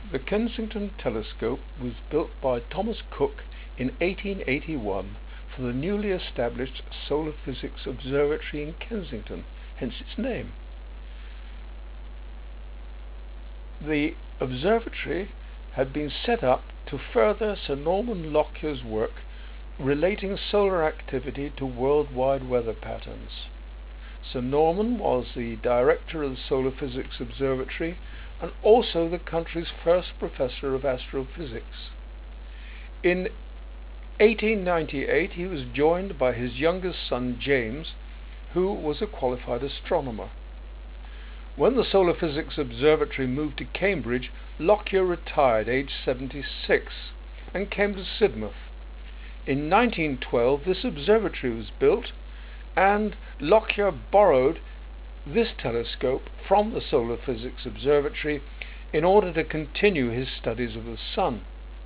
The Kensington telescope was built by Thomas Cooke in 1881 for the newly established Solar Physics Observatory in Kensington, hence its name. The observatory had been set up to further Sir Norman Lockyer's work relating solar activity to worldwide weather patterns. Sir Norman was the director of the Solar Physics Observatory and also the country's first professor of astrophysics. In 1898 he was joined by his youngest son James, who was a qualified astronomer. When the Solar Physics Observatory moved to Cambridge, Lockyer retired aged 76 and came to Sidmouth. In 1912 this observatory was built, and Lockyer borrowed this telescope from the Solar Physics Observatory in order to continue his studies of the Sun.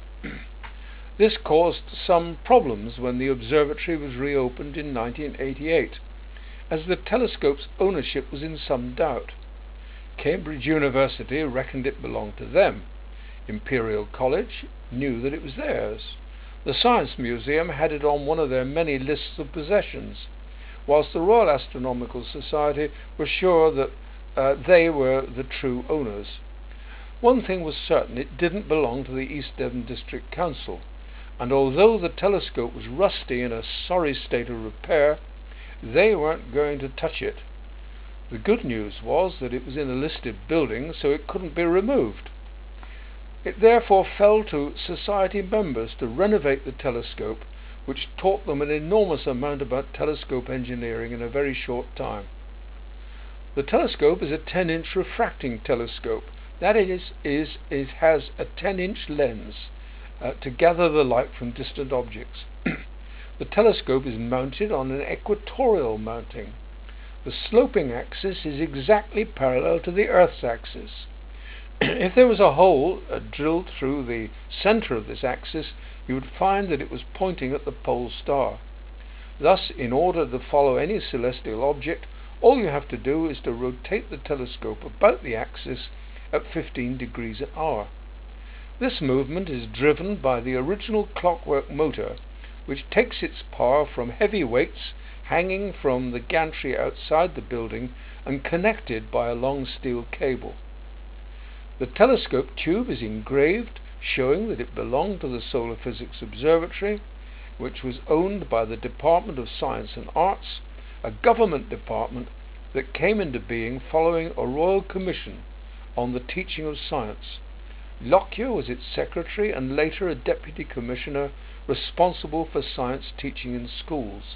This caused some problems when the observatory was reopened in 1988, as the telescope's ownership was in some doubt. Cambridge University reckoned it belonged to them. Imperial College knew that it was theirs. The Science Museum had it on one of their many lists of possessions, whilst the Royal Astronomical Society were sure that they were the true owners. One thing was certain: it didn't belong to the East Devon District Council, and although the telescope was rusty and in a sorry state of repair, they weren't going to touch it. The good news was that it was in a listed building, so it couldn't be removed. It therefore fell to Society members to renovate the telescope, which taught them an enormous amount about telescope engineering in a very short time. The telescope is a 10-inch refracting telescope. That is, it has a 10-inch lens to gather the light from distant objects. The telescope is mounted on an equatorial mounting. The sloping axis is exactly parallel to the Earth's axis. If there was a hole drilled through the center of this axis, you would find that it was pointing at the pole star. Thus, in order to follow any celestial object, all you have to do is to rotate the telescope about the axis at 15 degrees an hour. This movement is driven by the original clockwork motor, which takes its power from heavy weights hanging from the gantry outside the building and connected by a long steel cable. The telescope tube is engraved, showing that it belonged to the Solar Physics Observatory, which was owned by the Department of Science and Arts, a government department that came into being following a royal commission on the teaching of science. Lockyer was its secretary and later a deputy commissioner responsible for science teaching in schools.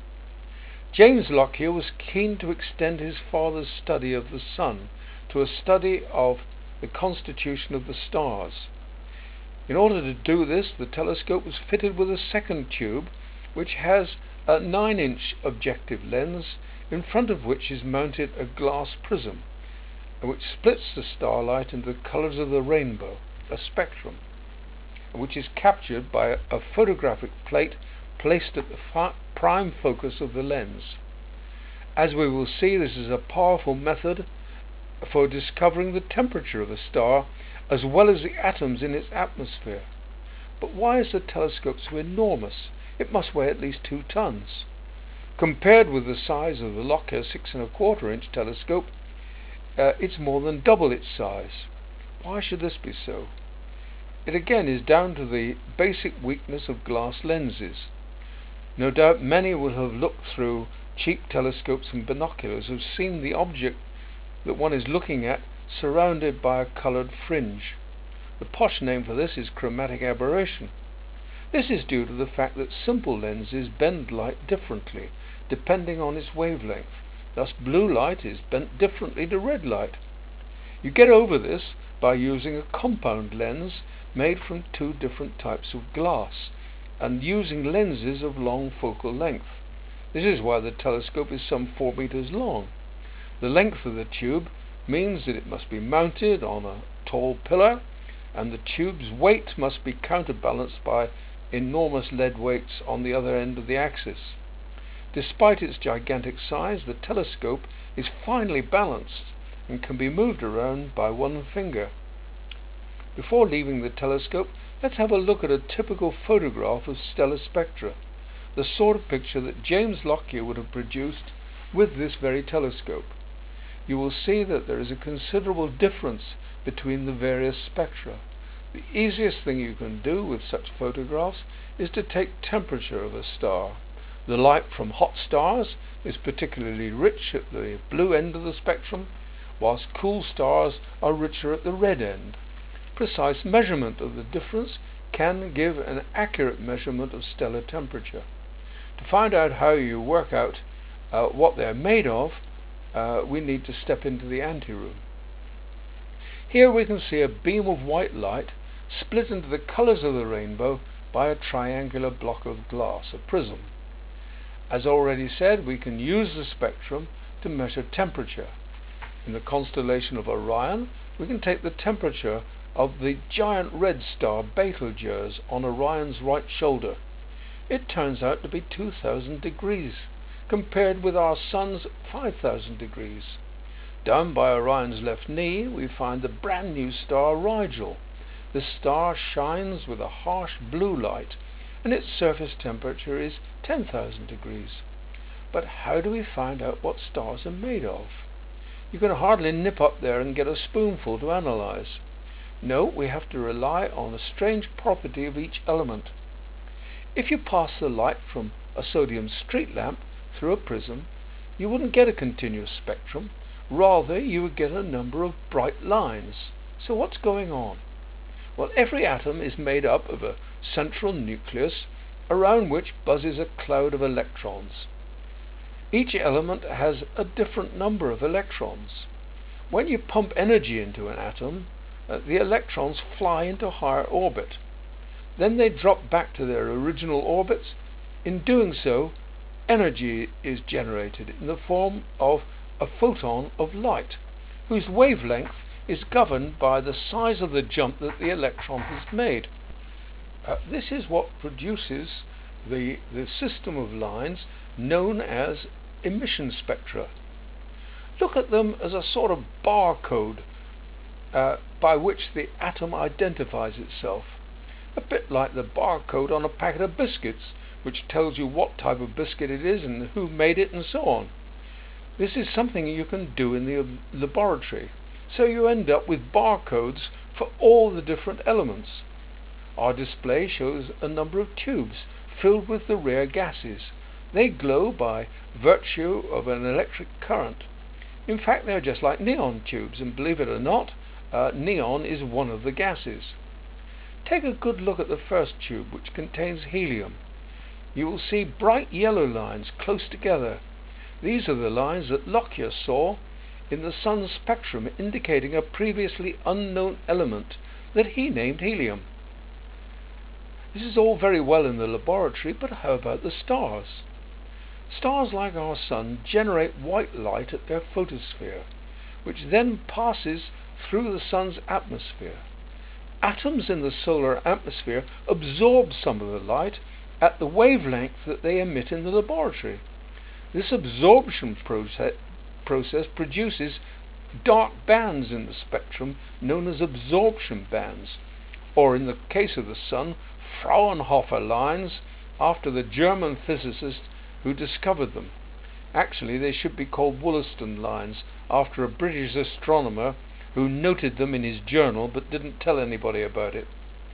James Lockyer was keen to extend his father's study of the sun to a study of the constitution of the stars. In order to do this, the telescope was fitted with a second tube, which has a 9-inch objective lens, in front of which is mounted a glass prism, which splits the starlight into the colours of the rainbow, a spectrum, which is captured by a photographic plate placed at the prime focus of the lens. As we will see, this is a powerful method for discovering the temperature of a star as well as the atoms in its atmosphere. But why is the telescope so enormous? It must weigh at least 2 tons. Compared with the size of the Lockyer 6¼ inch telescope, it's more than double its size. Why should this be so? It again is down to the basic weakness of glass lenses. No doubt many will have looked through cheap telescopes and binoculars, have seen the object that one is looking at surrounded by a coloured fringe. The posh name for this is chromatic aberration. This is due to the fact that simple lenses bend light differently depending on its wavelength. Thus blue light is bent differently to red light. You get over this by using a compound lens made from 2 different types of glass and using lenses of long focal length. This is why the telescope is some 4 meters long. The length of the tube means that it must be mounted on a tall pillar, and the tube's weight must be counterbalanced by enormous lead weights on the other end of the axis. Despite its gigantic size, the telescope is finely balanced and can be moved around by one finger. Before leaving the telescope, let's have a look at a typical photograph of stellar spectra, the sort of picture that James Lockyer would have produced with this very telescope. You will see that there is a considerable difference between the various spectra. The easiest thing you can do with such photographs is to take temperature of a star. The light from hot stars is particularly rich at the blue end of the spectrum, whilst cool stars are richer at the red end. Precise measurement of the difference can give an accurate measurement of stellar temperature. To find out how you work out what they're made of, we need to step into the anteroom. Here we can see a beam of white light split into the colors of the rainbow by a triangular block of glass, a prism. As already said, we can use the spectrum to measure temperature. In the constellation of Orion, we can take the temperature of the giant red star Betelgeuse on Orion's right shoulder. It turns out to be 2,000 degrees, compared with our Sun's 5,000 degrees. Down by Orion's left knee, we find the brand new star Rigel. The star shines with a harsh blue light, and its surface temperature is 10,000 degrees. But how do we find out what stars are made of? You can hardly nip up there and get a spoonful to analyze. No, we have to rely on a strange property of each element. If you pass the light from a sodium street lamp through a prism, you wouldn't get a continuous spectrum. Rather, you would get a number of bright lines. So what's going on? Well, every atom is made up of a central nucleus around which buzzes a cloud of electrons. Each element has a different number of electrons. When you pump energy into an atom, the electrons fly into higher orbit. Then they drop back to their original orbits. In doing so, energy is generated in the form of a photon of light, whose wavelength is governed by the size of the jump that the electron has made. This is what produces the system of lines known as emission spectra. Look at them as a sort of barcode by which the atom identifies itself. A bit like the barcode on a packet of biscuits, which tells you what type of biscuit it is and who made it and so on. This is something you can do in the laboratory. So you end up with barcodes for all the different elements. Our display shows a number of tubes filled with the rare gases. They glow by virtue of an electric current. In fact, they're just like neon tubes, and believe it or not, neon is one of the gases. Take a good look at the first tube, which contains helium. You will see bright yellow lines close together. These are the lines that Lockyer saw in the Sun's spectrum, indicating a previously unknown element that he named helium. This is all very well in the laboratory, but how about the stars? Stars like our Sun generate white light at their photosphere, which then passes through the Sun's atmosphere. Atoms in the solar atmosphere absorb some of the light at the wavelength that they emit in the laboratory. This absorption process produces dark bands in the spectrum known as absorption bands, or in the case of the Sun, Fraunhofer lines, after the German physicist who discovered them. Actually, they should be called Wollaston lines, after a British astronomer who noted them in his journal but didn't tell anybody about it.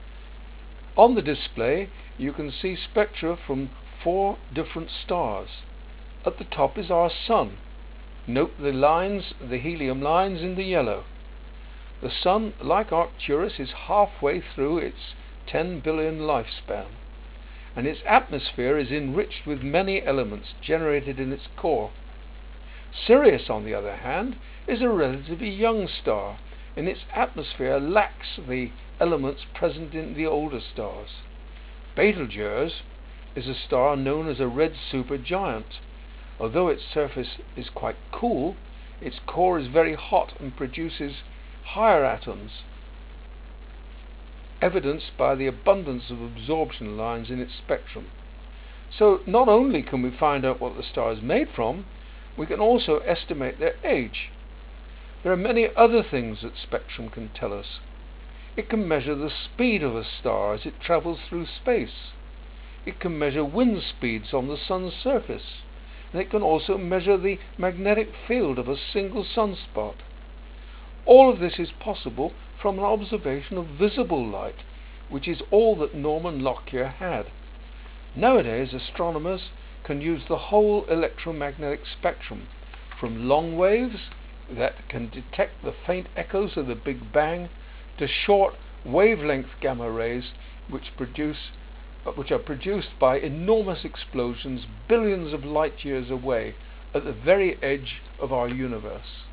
On the display, you can see spectra from 4 different stars. At the top is our Sun. Note the lines, the helium lines in the yellow. The Sun, like Arcturus, is halfway through its 10 billion lifespan, and its atmosphere is enriched with many elements generated in its core. Sirius, on the other hand, is a relatively young star, and its atmosphere lacks the elements present in the older stars. Betelgeuse is a star known as a red supergiant. Although its surface is quite cool, its core is very hot and produces higher atoms, evidenced by the abundance of absorption lines in its spectrum. So not only can we find out what the star is made from, we can also estimate their age. There are many other things that spectrum can tell us. It can measure the speed of a star as it travels through space. It can measure wind speeds on the sun's surface. And it can also measure the magnetic field of a single sunspot. All of this is possible from an observation of visible light, which is all that Norman Lockyer had. Nowadays, astronomers can use the whole electromagnetic spectrum, from long waves that can detect the faint echoes of the Big Bang to short wavelength gamma rays which are produced by enormous explosions billions of light years away at the very edge of our universe.